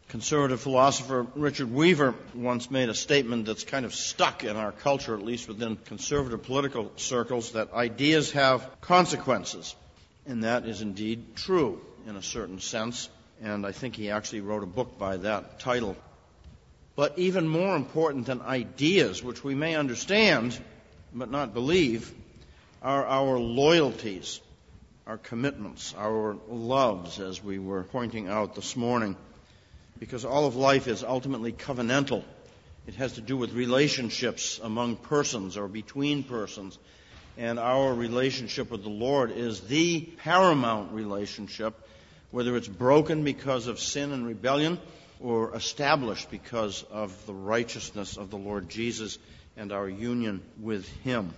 Conservative philosopher Richard Weaver once made a statement that's kind of stuck in our culture, at least within conservative political circles, that ideas have consequences. And that is indeed true in a certain sense. And I think he actually wrote a book by that title. But even more important than ideas, which we may understand but not believe, are our loyalties, our commitments, our loves, as we were pointing out this morning. Because all of life is ultimately covenantal. It has to do with relationships among persons or between persons. And our relationship with the Lord is the paramount relationship, whether it's broken because of sin and rebellion or established because of the righteousness of the Lord Jesus and our union with Him.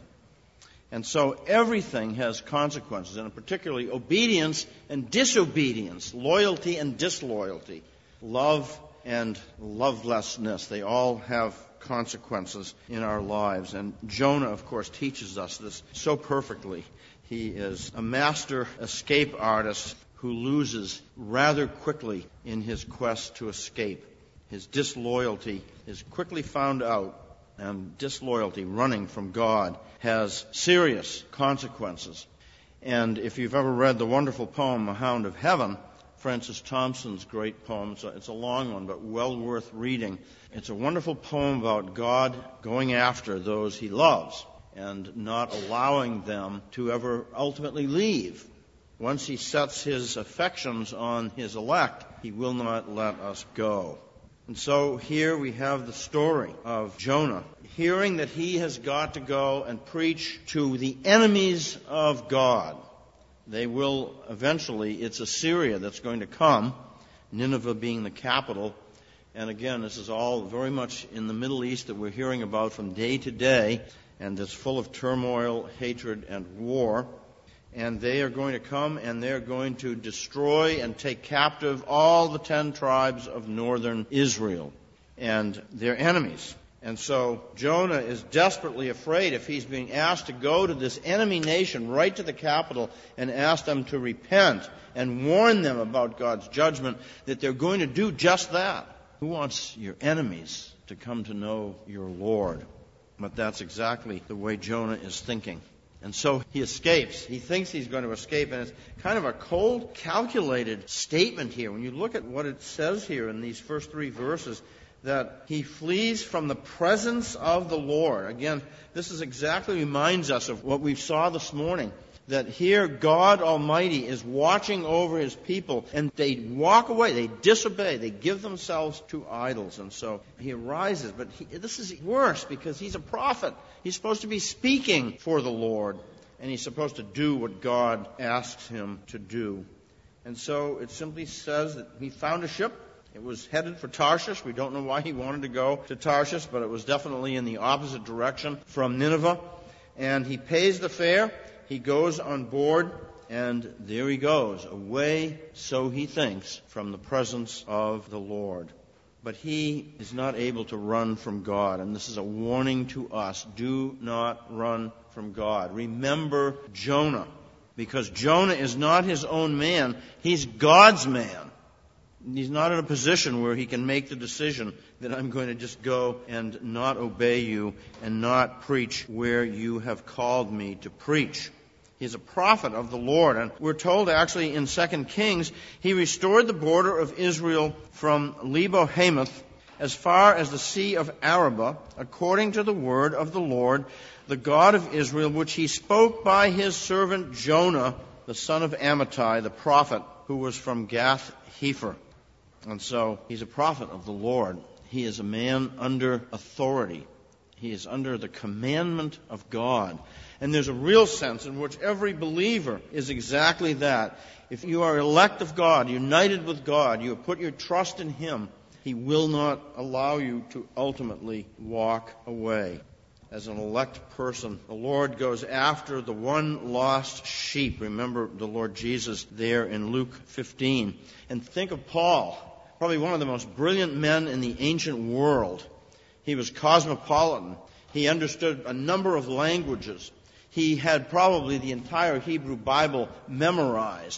And so everything has consequences, and particularly obedience and disobedience, loyalty and disloyalty. Love and lovelessness, they all have consequences in our lives. And Jonah, of course, teaches us this so perfectly. He is a master escape artist who loses rather quickly in his quest to escape. His disloyalty is quickly found out, and disloyalty, running from God, has serious consequences. And if you've ever read the wonderful poem, A Hound of Heaven, Francis Thompson's great poem. It's a long one, but well worth reading. It's a wonderful poem about God going after those He loves and not allowing them to ever ultimately leave. Once He sets His affections on His elect, He will not let us go. And so here we have the story of Jonah, hearing that he has got to go and preach to the enemies of God. They will eventually, it's Assyria that's going to come, Nineveh being the capital. And again, this is all very much in the Middle East that we're hearing about from day to day, and it's full of turmoil, hatred, and war. And they are going to come and they're going to destroy and take captive all the 10 tribes of northern Israel and their enemies. And so Jonah is desperately afraid if he's being asked to go to this enemy nation right to the capital and ask them to repent and warn them about God's judgment, that they're going to do just that. Who wants your enemies to come to know your Lord? But that's exactly the way Jonah is thinking. And so he escapes. He thinks he's going to escape, and it's kind of a cold, calculated statement here. When you look at what it says here in these first 3 verses, that he flees from the presence of the Lord. Again, this is exactly reminds us of what we saw this morning, that here God Almighty is watching over His people, and they walk away, they disobey, they give themselves to idols. And so he arises, but this is worse because he's a prophet. He's supposed to be speaking for the Lord, and he's supposed to do what God asks him to do. And so it simply says that he found a ship. It was headed for Tarshish. We don't know why he wanted to go to Tarshish, but it was definitely in the opposite direction from Nineveh. And he pays the fare. He goes on board, and there he goes, away, so he thinks, from the presence of the Lord. But he is not able to run from God, and this is a warning to us. Do not run from God. Remember Jonah, because Jonah is not his own man. He's God's man. He's not in a position where he can make the decision that I'm going to just go and not obey you and not preach where you have called me to preach. He's a prophet of the Lord. And we're told actually in 2 Kings, he restored the border of Israel from Lebo-Hamath as far as the Sea of Arabah, according to the word of the Lord, the God of Israel, which he spoke by his servant Jonah, the son of Amittai, the prophet, who was from Gath-Hepher. And so he's a prophet of the Lord. He is a man under authority. He is under the commandment of God. And there's a real sense in which every believer is exactly that. If you are elect of God, united with God, you have put your trust in Him, He will not allow you to ultimately walk away. As an elect person, the Lord goes after the one lost sheep. Remember the Lord Jesus there in Luke 15. And think of Paul, probably one of the most brilliant men in the ancient world. He was cosmopolitan. He understood a number of languages. He had probably the entire Hebrew Bible memorized.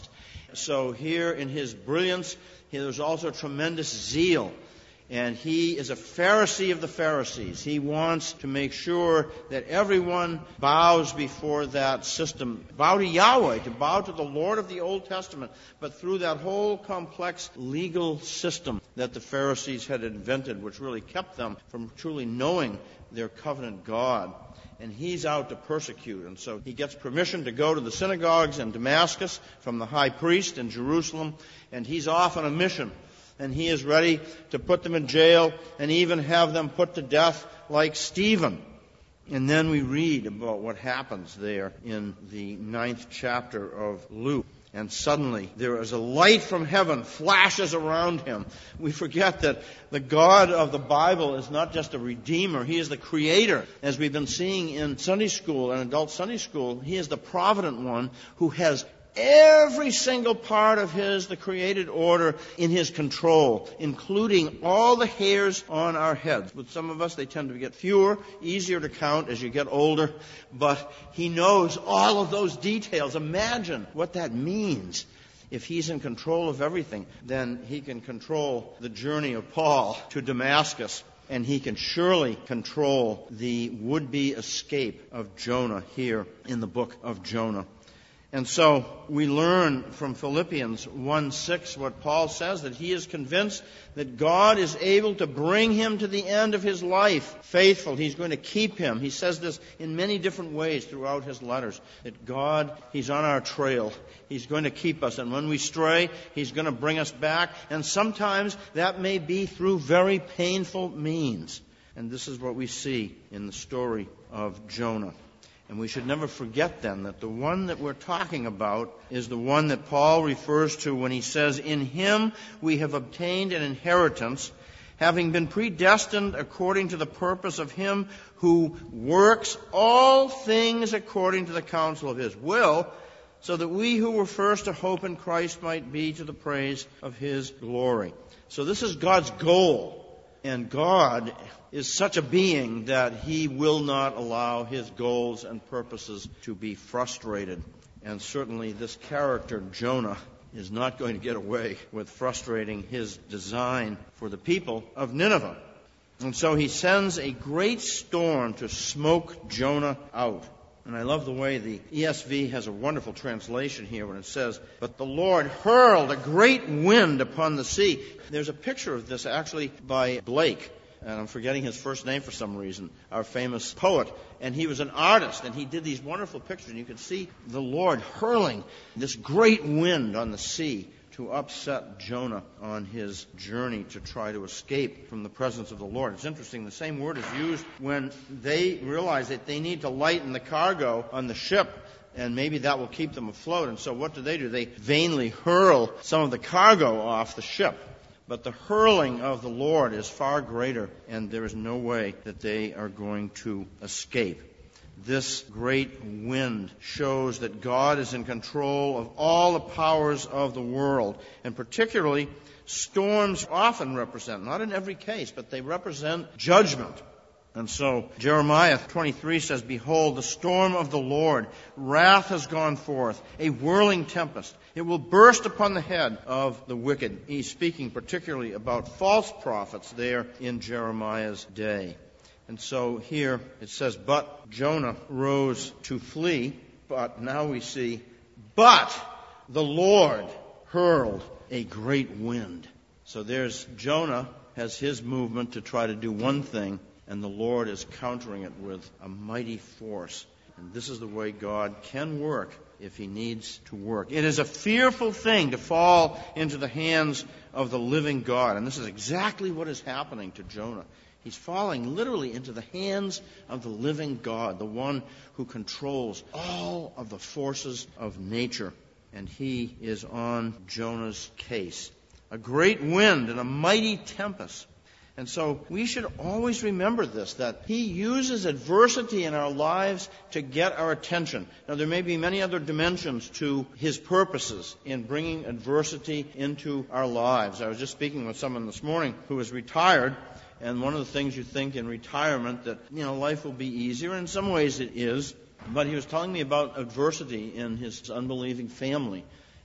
so here in his brilliance, there's also tremendous zeal. And he is a Pharisee of the Pharisees. He wants to make sure that everyone bows before that system, bow to Yahweh, to bow to the Lord of the Old Testament, but through that whole complex legal system that the Pharisees had invented, which really kept them from truly knowing their covenant God. And he's out to persecute. And so he gets permission to go to the synagogues in Damascus from the high priest in Jerusalem, and he's off on a mission. And he is ready to put them in jail and even have them put to death like Stephen. And then we read about what happens there in the 9th chapter of Luke. And suddenly there is a light from heaven flashes around him. We forget that the God of the Bible is not just a redeemer. He is the creator. As we've been seeing in Sunday school and adult Sunday school, he is the provident one who has every single part of the created order in his control, including all the hairs on our heads. With some of us, they tend to get fewer, easier to count as you get older, but he knows all of those details. Imagine what that means. If he's in control of everything, then he can control the journey of Paul to Damascus, and he can surely control the would-be escape of Jonah here in the book of Jonah. And so we learn from Philippians 1:6 what Paul says, that he is convinced that God is able to bring him to the end of his life faithful. He's going to keep him. He says this in many different ways throughout his letters, that God, he's on our trail. He's going to keep us. And when we stray, he's going to bring us back. And sometimes that may be through very painful means. And this is what we see in the story of Jonah. And we should never forget then that the one that we're talking about is the one that Paul refers to when he says, "In him we have obtained an inheritance, having been predestined according to the purpose of him who works all things according to the counsel of his will, so that we who were first to hope in Christ might be to the praise of his glory." So this is God's goal. And God is such a being that he will not allow his goals and purposes to be frustrated. And certainly this character, Jonah, is not going to get away with frustrating his design for the people of Nineveh. And so he sends a great storm to smoke Jonah out. And I love the way the ESV has a wonderful translation here when it says, "But the Lord hurled a great wind upon the sea." There's a picture of this actually by Blake, and I'm forgetting his first name for some reason, our famous poet. And he was an artist, and he did these wonderful pictures. And you can see the Lord hurling this great wind on the sea to upset Jonah on his journey to try to escape from the presence of the Lord. It's interesting, the same word is used when they realize that they need to lighten the cargo on the ship, and maybe that will keep them afloat. And so what do? They vainly hurl some of the cargo off the ship. But the hurling of the Lord is far greater, and there is no way that they are going to escape. This great wind shows that God is in control of all the powers of the world. And particularly, storms often represent, not in every case, but they represent judgment. And so Jeremiah 23 says, "Behold, the storm of the Lord, wrath has gone forth, a whirling tempest. It will burst upon the head of the wicked." He's speaking particularly about false prophets there in Jeremiah's day. And so here it says, "But Jonah rose to flee." But now we see, "But the Lord hurled a great wind." So there's Jonah has his movement to try to do one thing, and the Lord is countering it with a mighty force. And this is the way God can work if he needs to work. It is a fearful thing to fall into the hands of the living God. And this is exactly what is happening to Jonah. He's falling literally into the hands of the living God, the one who controls all of the forces of nature. And he is on Jonah's case. A great wind and a mighty tempest. And so we should always remember this, that he uses adversity in our lives to get our attention. Now, there may be many other dimensions to his purposes in bringing adversity into our lives. I was just speaking with someone this morning who is retired, and one of the things you think in retirement that, life will be easier. In some ways it is. But he was telling me about adversity in his unbelieving family.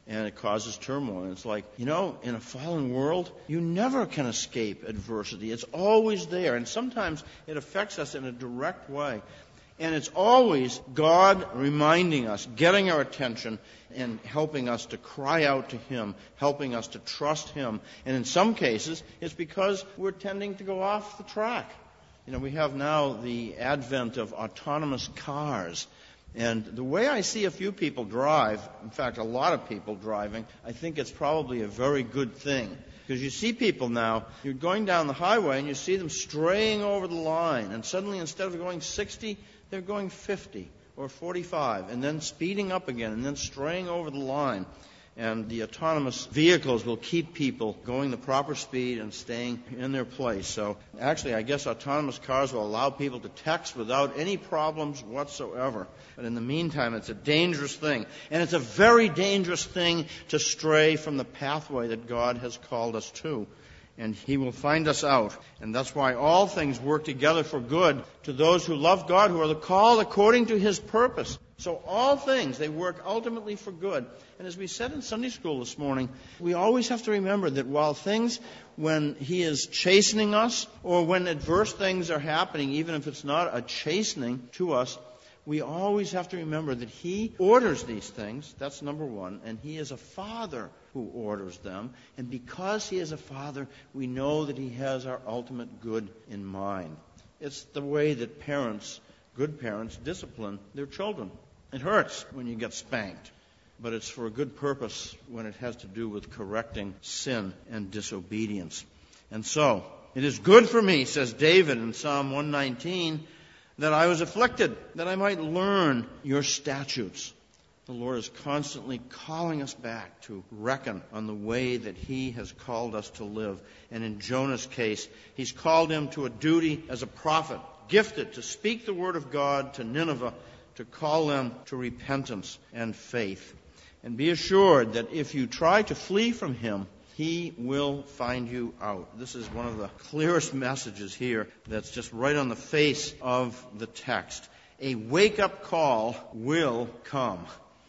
and it causes turmoil. It's like, in a fallen world, you never can escape adversity. It's always there, and sometimes it affects us in a direct way. And it's always God reminding us, getting our attention, and helping us to cry out to Him, helping us to trust Him. And in some cases, it's because we're tending to go off the track. We have now the advent of autonomous cars. And the way I see a few people drive, in fact, a lot of people driving, I think it's probably a very good thing. Because you see people now, you're going down the highway and you see them straying over the line. And suddenly, instead of going 60, they're going 50 or 45 and then speeding up again and then straying over the line. And the autonomous vehicles will keep people going the proper speed and staying in their place. So actually, I guess autonomous cars will allow people to text without any problems whatsoever. But in the meantime, it's a dangerous thing. And it's a very dangerous thing to stray from the pathway that God has called us to. And He will find us out. And that's why all things work together for good to those who love God, who are called according to His purpose. So all things, they work ultimately for good. And as we said in Sunday school this morning, we always have to remember that while things, when He is chastening us, or when adverse things are happening, even if it's not a chastening to us, we always have to remember that He orders these things. That's number one. And He is a Father who orders them. And because He is a Father, we know that He has our ultimate good in mind. It's the way that parents, good parents, discipline their children. It hurts when you get spanked, but it's for a good purpose when it has to do with correcting sin and disobedience. And so, it is good for me, says David in Psalm 119, that I was afflicted, that I might learn your statutes. The Lord is constantly calling us back to reckon on the way that He has called us to live. And in Jonah's case, He's called him to a duty as a prophet, gifted to speak the word of God to Nineveh, to call them to repentance and faith. And be assured that if you try to flee from Him, He will find you out. This is one of the clearest messages here that's just right on the face of the text. A wake-up call will come.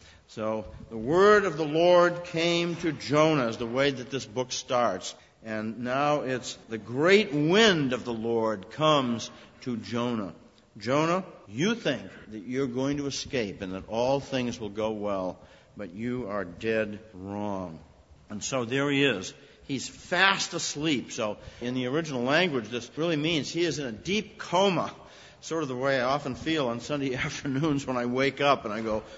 So the word of the Lord came to Jonah is the way that this book starts. And now it's the great wind of the Lord comes to Jonah. Jonah, you think that you're going to escape and that all things will go well, but you are dead wrong. And so there he is. He's fast asleep. So in the original language, this really means he is in a deep coma, sort of the way I often feel on Sunday afternoons when I wake up and I go,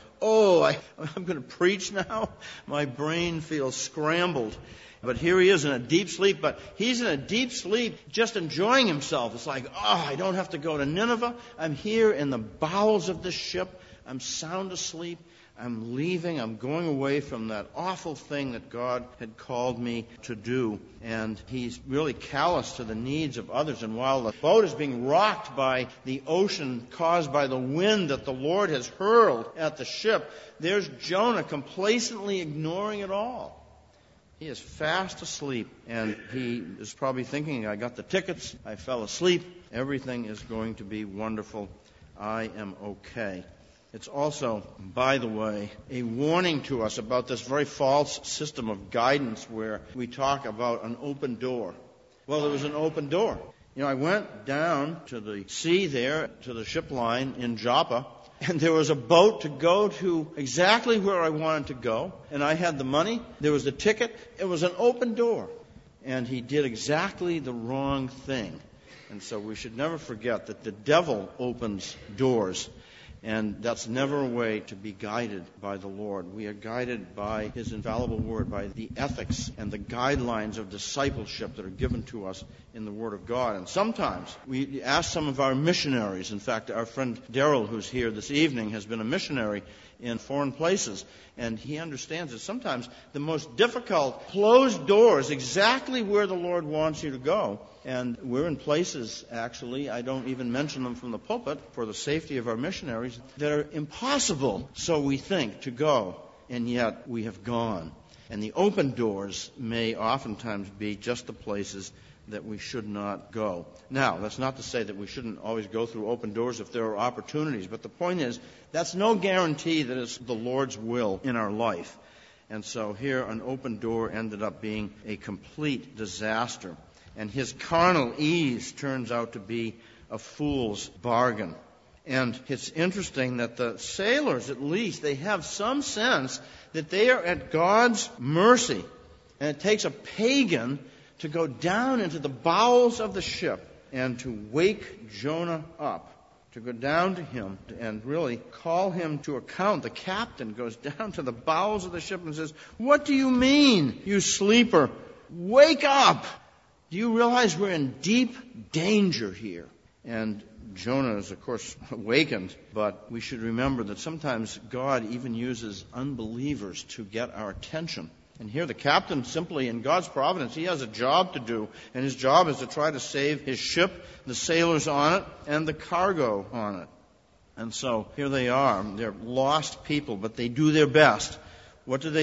I'm going to preach now? My brain feels scrambled. But here he is in a deep sleep, but he's in a deep sleep just enjoying himself. It's like, I don't have to go to Nineveh. I'm here in the bowels of this ship. I'm sound asleep. I'm leaving. I'm going away from that awful thing that God had called me to do. And he's really callous to the needs of others. And while the boat is being rocked by the ocean caused by the wind that the Lord has hurled at the ship, there's Jonah complacently ignoring it all. He is fast asleep, and he is probably thinking, I got the tickets, I fell asleep, everything is going to be wonderful, I am okay. It's also, by the way, a warning to us about this very false system of guidance where we talk about an open door. Well, there was an open door. I went down to the sea there, to the ship line in Joppa, and there was a boat to go to exactly where I wanted to go. And I had the money. There was the ticket. It was an open door. And he did exactly the wrong thing. And so we should never forget that the devil opens doors. And that's never a way to be guided by the Lord. We are guided by His infallible Word, by the ethics and the guidelines of discipleship that are given to us in the Word of God. And sometimes we ask some of our missionaries. In fact, our friend Darrell, who's here this evening, has been a missionary in foreign places. And he understands that sometimes the most difficult closed doors exactly where the Lord wants you to go. And we're in places, actually, I don't even mention them from the pulpit for the safety of our missionaries, that are impossible, so we think, to go. And yet we have gone. And the open doors may oftentimes be just the places that we should not go. Now, that's not to say that we shouldn't always go through open doors if there are opportunities. But the point is, that's no guarantee that it's the Lord's will in our life. And so here an open door ended up being a complete disaster. And his carnal ease turns out to be a fool's bargain. And it's interesting that the sailors, at least, they have some sense that they are at God's mercy. And it takes a pagan to go down into the bowels of the ship and to wake Jonah up, to go down to him and really call him to account. The captain goes down to the bowels of the ship and says, "What do you mean, you sleeper? Wake up! Do you realize we're in deep danger here?" And Jonah is, of course, awakened, but we should remember that sometimes God even uses unbelievers to get our attention. And here the captain simply, in God's providence, he has a job to do, and his job is to try to save his ship, the sailors on it, and the cargo on it. And so here they are. They're lost people, but they do their best. What do?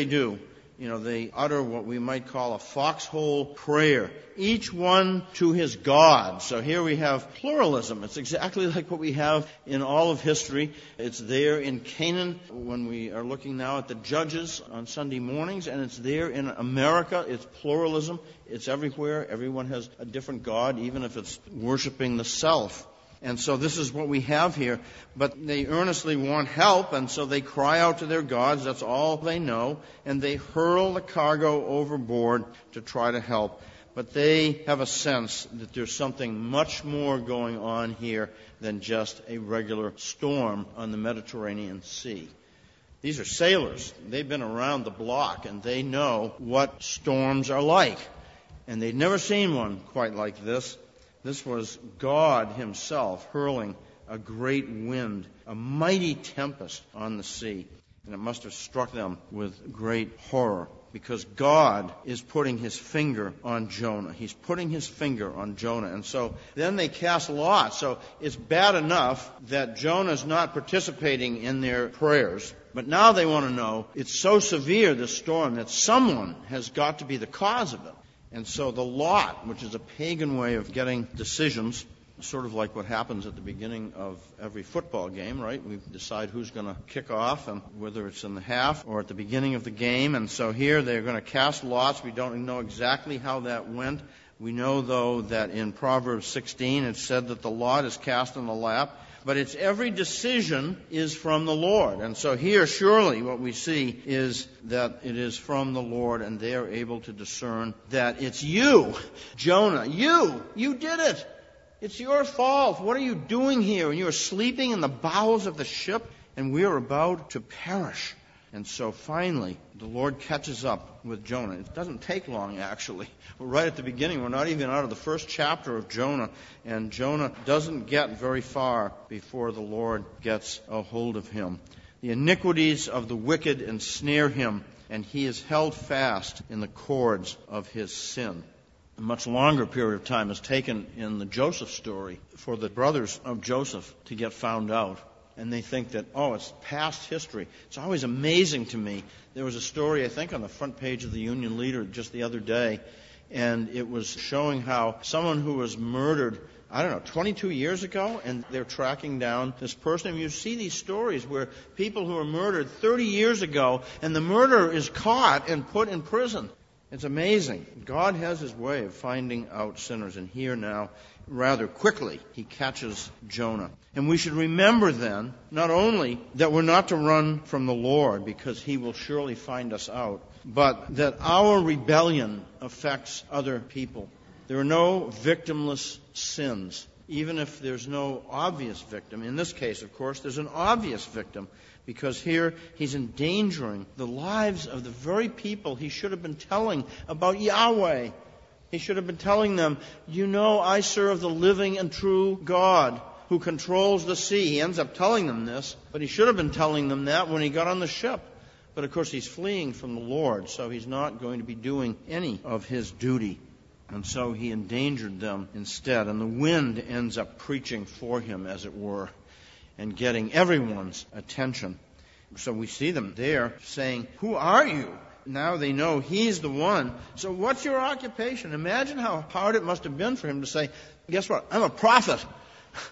They utter what we might call a foxhole prayer, each one to his God. So here we have pluralism. It's exactly like what we have in all of history. It's there in Canaan when we are looking now at the Judges on Sunday mornings, and it's there in America. It's pluralism. It's everywhere. Everyone has a different God, even if it's worshiping the self. And so this is what we have here. But they earnestly want help, and so they cry out to their gods. That's all they know. And they hurl the cargo overboard to try to help. But they have a sense that there's something much more going on here than just a regular storm on the Mediterranean Sea. These are sailors. They've been around the block, and they know what storms are like. And they've never seen one quite like this. This was God himself hurling a great wind, a mighty tempest on the sea. And it must have struck them with great horror, because God is putting his finger on Jonah. He's putting his finger on Jonah. And so then they cast lots. So it's bad enough that Jonah's not participating in their prayers. But now they want to know, it's so severe, this storm, that someone has got to be the cause of it. And so the lot, which is a pagan way of getting decisions, sort of like what happens at the beginning of every football game, right? We decide who's going to kick off, and whether it's in the half or at the beginning of the game. And so here they're going to cast lots. We don't know exactly how that went. We know, though, that in Proverbs 16 it said that the lot is cast in the lap. But it's every decision is from the Lord. And so here, surely, what we see is that it is from the Lord, and they are able to discern that it's you, Jonah. You did it. It's your fault. What are you doing here? And you are sleeping in the bowels of the ship, and we are about to perish. And so finally, the Lord catches up with Jonah. It doesn't take long, actually. We're right at the beginning. We're not even out of the first chapter of Jonah. And Jonah doesn't get very far before the Lord gets a hold of him. The iniquities of the wicked ensnare him, and he is held fast in the cords of his sin. A much longer period of time is taken in the Joseph story for the brothers of Joseph to get found out. And they think that, it's past history. It's always amazing to me. There was a story, I think, on the front page of the Union Leader just the other day, and it was showing how someone who was murdered, 22 years ago, and they're tracking down this person. And you see these stories where people who were murdered 30 years ago, and the murderer is caught and put in prison. It's amazing. God has his way of finding out sinners, and here now, rather quickly, he catches Jonah. And we should remember then, not only that we're not to run from the Lord, because he will surely find us out, but that our rebellion affects other people. There are no victimless sins, even if there's no obvious victim. In this case, of course, there's an obvious victim, because here he's endangering the lives of the very people he should have been telling about Yahweh. He should have been telling them, I serve the living and true God who controls the sea. He ends up telling them this, but he should have been telling them that when he got on the ship. But of course he's fleeing from the Lord, so he's not going to be doing any of his duty. And so he endangered them instead. And the wind ends up preaching for him, as it were, and getting everyone's attention. So we see them there saying, "Who are you?" Now they know he's the one. So what's your occupation? Imagine how hard it must have been for him to say, "Guess what? I'm a prophet.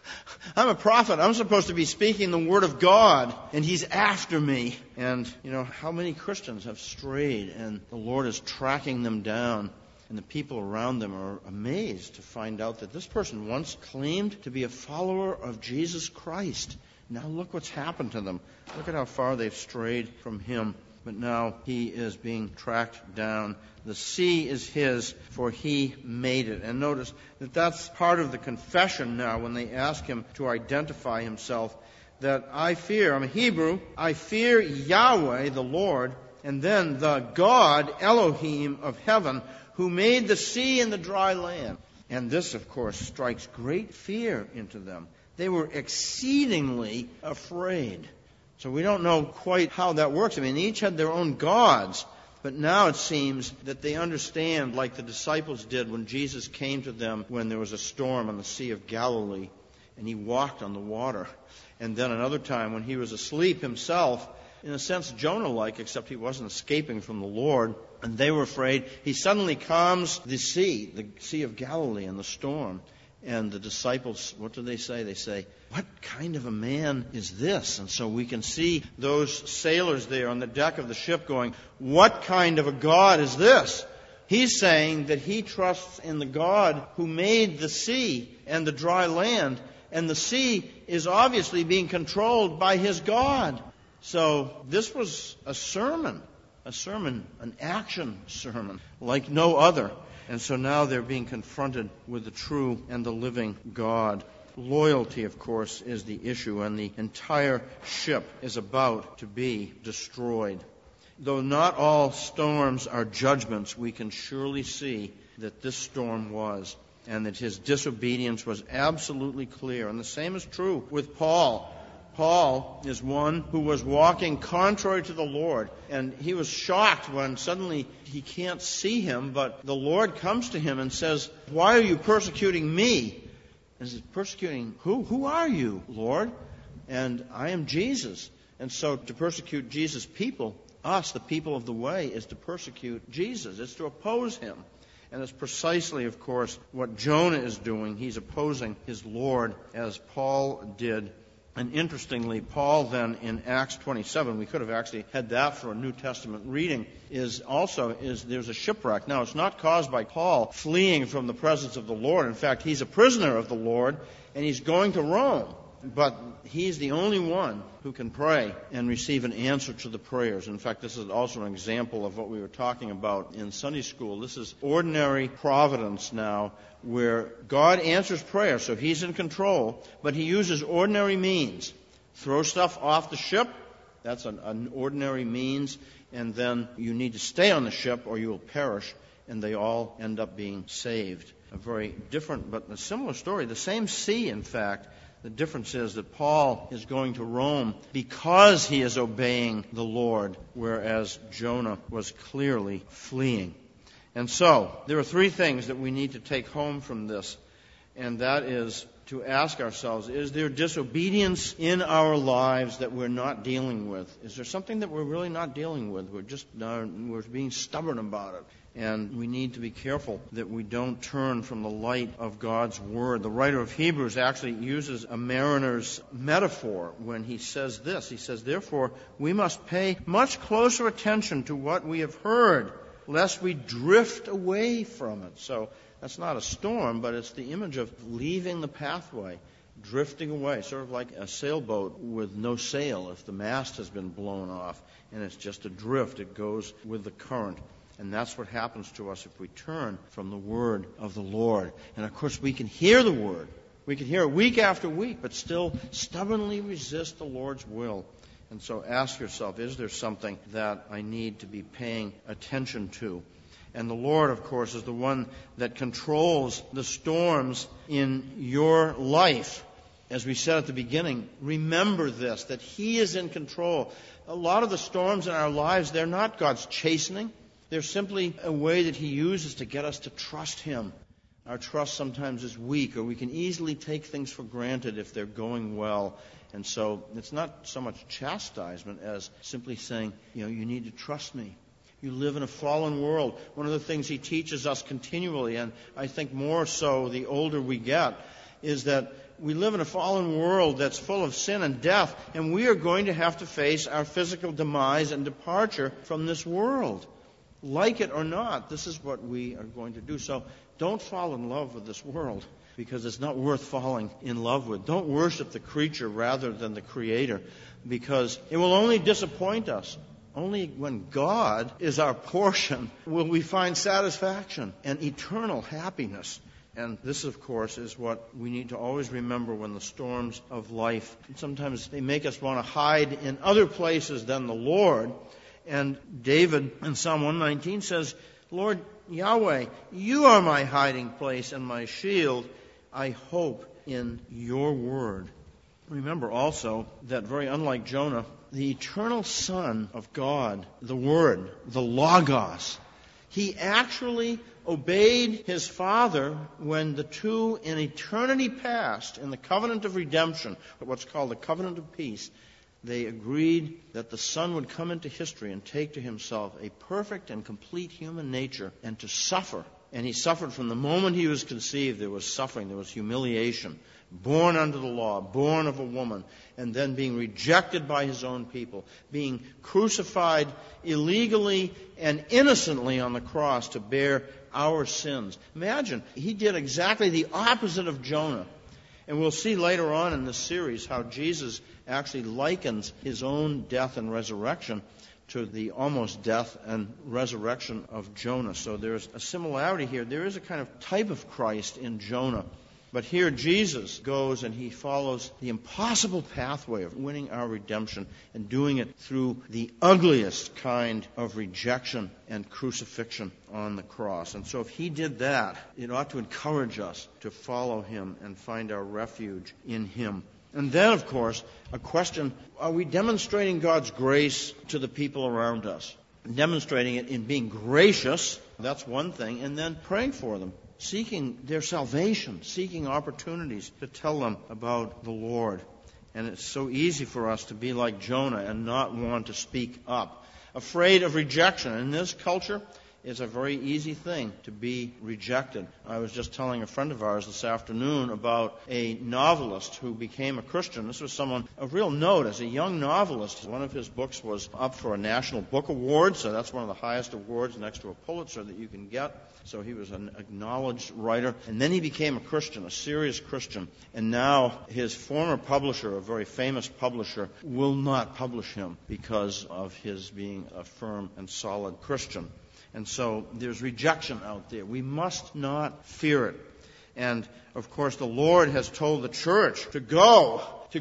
I'm a prophet. I'm supposed to be speaking the word of God, and he's after me. And, how many Christians have strayed, and the Lord is tracking them down, and the people around them are amazed to find out that this person once claimed to be a follower of Jesus Christ. Now look what's happened to them. Look at how far they've strayed from him. But now he is being tracked down. The sea is his, for he made it. And notice that that's part of the confession now when they ask him to identify himself, that I'm a Hebrew, I fear Yahweh, the Lord, and then the God, Elohim of heaven, who made the sea and the dry land. And this, of course, strikes great fear into them. They were exceedingly afraid. So we don't know quite how that works. They each had their own gods. But now it seems that they understand, like the disciples did when Jesus came to them when there was a storm on the Sea of Galilee, and he walked on the water. And then another time when he was asleep himself, in a sense Jonah-like, except he wasn't escaping from the Lord, and they were afraid. He suddenly calms the Sea of Galilee, and the storm. And the disciples, what do they say? They say, what kind of a man is this? And so we can see those sailors there on the deck of the ship going, what kind of a God is this? He's saying that he trusts in the God who made the sea and the dry land. And the sea is obviously being controlled by his God. So this was a sermon, an action sermon like no other. And so now they're being confronted with the true and the living God. Loyalty, of course, is the issue, and the entire ship is about to be destroyed. Though not all storms are judgments, we can surely see that this storm was, and that his disobedience was absolutely clear. And the same is true with Paul. Paul is one who was walking contrary to the Lord, and he was shocked when suddenly he can't see him, but the Lord comes to him and says, why are you persecuting me? And he says, persecuting who? Who are you, Lord? And I am Jesus. And so to persecute Jesus' people, us, the people of the way, is to persecute Jesus. It's to oppose him. And it's precisely, of course, what Jonah is doing. He's opposing his Lord, as Paul did. And interestingly, Paul then in Acts 27, we could have actually had that for a New Testament reading, there's a shipwreck. Now, it's not caused by Paul fleeing from the presence of the Lord. In fact, he's a prisoner of the Lord, and he's going to Rome. But he's the only one who can pray and receive an answer to the prayers. In fact, this is also an example of what we were talking about in Sunday school. This is ordinary providence now, where God answers prayer, so he's in control, but he uses ordinary means. Throw stuff off the ship, that's an ordinary means, and then you need to stay on the ship or you will perish, and they all end up being saved. A very different but a similar story. The same sea, in fact. The difference is that Paul is going to Rome because he is obeying the Lord, whereas Jonah was clearly fleeing. And so, there are three things that we need to take home from this, and that is to ask ourselves, is there disobedience in our lives that we're not dealing with? Is there something that we're really not dealing with? We're being stubborn about it. And we need to be careful that we don't turn from the light of God's Word. The writer of Hebrews actually uses a mariner's metaphor when he says this. He says, therefore, we must pay much closer attention to what we have heard, lest we drift away from it. So that's not a storm, but it's the image of leaving the pathway, drifting away, sort of like a sailboat with no sail. If the mast has been blown off and it's just adrift, it goes with the current. And that's what happens to us if we turn from the Word of the Lord. And of course, we can hear the Word. We can hear it week after week, but still stubbornly resist the Lord's will. And so ask yourself, is there something that I need to be paying attention to? And the Lord, of course, is the one that controls the storms in your life. As we said at the beginning, remember this, that He is in control. A lot of the storms in our lives, they're not God's chastening. They're simply a way that He uses to get us to trust Him. Our trust sometimes is weak, or we can easily take things for granted if they're going well. And so it's not so much chastisement as simply saying, you need to trust me. You live in a fallen world. One of the things He teaches us continually, and I think more so the older we get, is that we live in a fallen world that's full of sin and death, and we are going to have to face our physical demise and departure from this world. Like it or not, this is what we are going to do. So don't fall in love with this world, because it's not worth falling in love with. Don't worship the creature rather than the Creator, because it will only disappoint us. Only when God is our portion will we find satisfaction and eternal happiness. And this, of course, is what we need to always remember when the storms of life, sometimes they make us want to hide in other places than the Lord. And David in Psalm 119 says, Lord Yahweh, you are my hiding place and my shield. I hope in your word. Remember also that, very unlike Jonah, the eternal Son of God, the Word, the Logos, he actually obeyed his Father when the two in eternity past, in the covenant of redemption, what's called the covenant of peace, they agreed that the Son would come into history and take to himself a perfect and complete human nature and to suffer. And he suffered from the moment he was conceived. There was suffering, there was humiliation. Born under the law, born of a woman, and then being rejected by his own people, being crucified illegally and innocently on the cross to bear our sins. Imagine, he did exactly the opposite of Jonah. And we'll see later on in this series how Jesus actually likens his own death and resurrection to the almost death and resurrection of Jonah. So there's a similarity here. There is a kind of type of Christ in Jonah. But here Jesus goes and he follows the impossible pathway of winning our redemption and doing it through the ugliest kind of rejection and crucifixion on the cross. And so if he did that, it ought to encourage us to follow him and find our refuge in him. And then, of course, a question, are we demonstrating God's grace to the people around us? Demonstrating it in being gracious, that's one thing, and then praying for them. Seeking their salvation, seeking opportunities to tell them about the Lord. And it's so easy for us to be like Jonah and not want to speak up. Afraid of rejection. In this culture, it's a very easy thing to be rejected. I was just telling a friend of ours this afternoon about a novelist who became a Christian. This was someone of real note as a young novelist. One of his books was up for a National Book Award, so that's one of the highest awards next to a Pulitzer that you can get. So he was an acknowledged writer. And then he became a Christian, a serious Christian. And now his former publisher, a very famous publisher, will not publish him because of his being a firm and solid Christian. And so there's rejection out there. We must not fear it. And, of course, the Lord has told the church to go,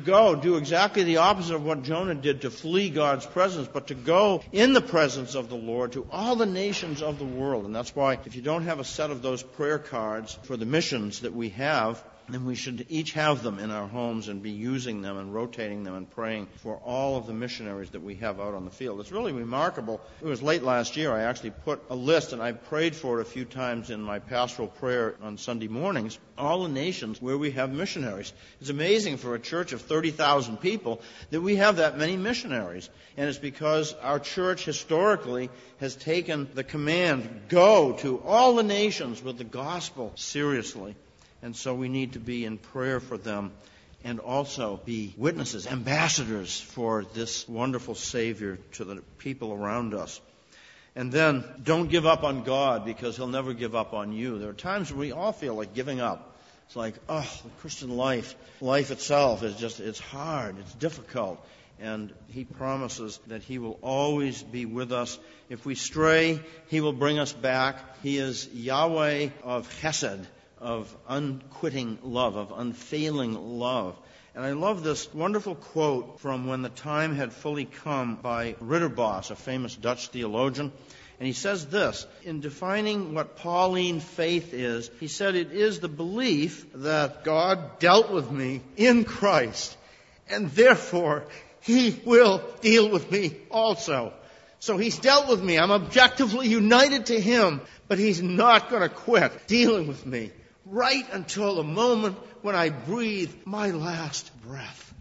do exactly the opposite of what Jonah did, to flee God's presence, but to go in the presence of the Lord to all the nations of the world. And that's why if you don't have a set of those prayer cards for the missions that we have, then we should each have them in our homes and be using them and rotating them and praying for all of the missionaries that we have out on the field. It's really remarkable. It was late last year. I actually put a list, and I prayed for it a few times in my pastoral prayer on Sunday mornings, all the nations where we have missionaries. It's amazing for a church of 30,000 people that we have that many missionaries. And it's because our church historically has taken the command, go to all the nations with the gospel seriously. And so we need to be in prayer for them and also be witnesses, ambassadors for this wonderful Savior to the people around us. And then don't give up on God, because He'll never give up on you. There are times when we all feel like giving up. It's like, the Christian life itself is just, it's hard, it's difficult. And He promises that He will always be with us. If we stray, He will bring us back. He is Yahweh of Chesed, of unquitting love, of unfailing love. And I love this wonderful quote from When the Time Had Fully Come by Ridderbos, a famous Dutch theologian. And he says this, in defining what Pauline faith is, he said, it is the belief that God dealt with me in Christ, and therefore He will deal with me also. So He's dealt with me. I'm objectively united to Him, but He's not going to quit dealing with me right until the moment when I breathe my last breath.